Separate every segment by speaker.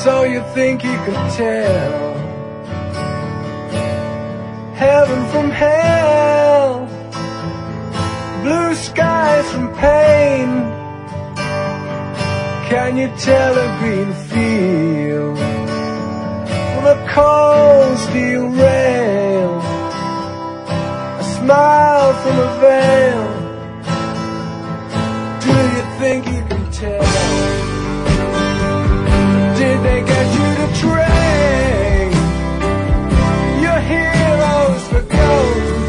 Speaker 1: So you think you can tell heaven from hell, blue skies from pain? Can you tell a green field from a cold steel rail, a smile from a veil? Do you think you can tell? Did they get you to train your heroes for ghosts,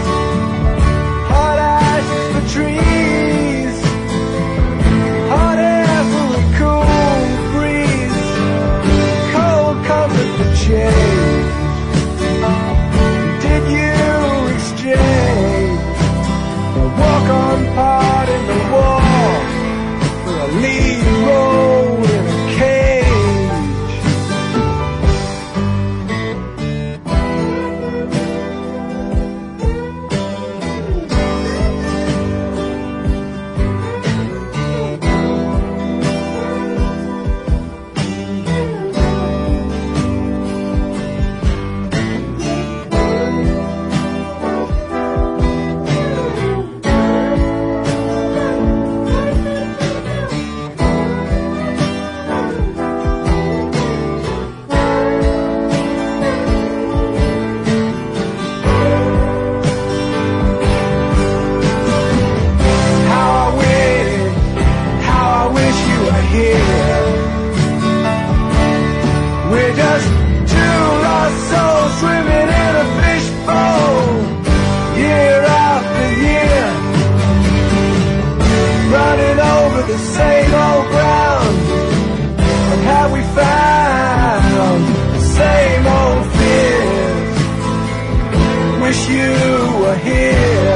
Speaker 1: hot ashes for trees, hot air for a cool breeze, cold comfort for change? Did you exchange a walk-on part in the war for a lead role in a cage? We're just two lost souls swimming in a fishbowl, year after year, running over the same old ground. And have we found the same old fears? Wish you were here.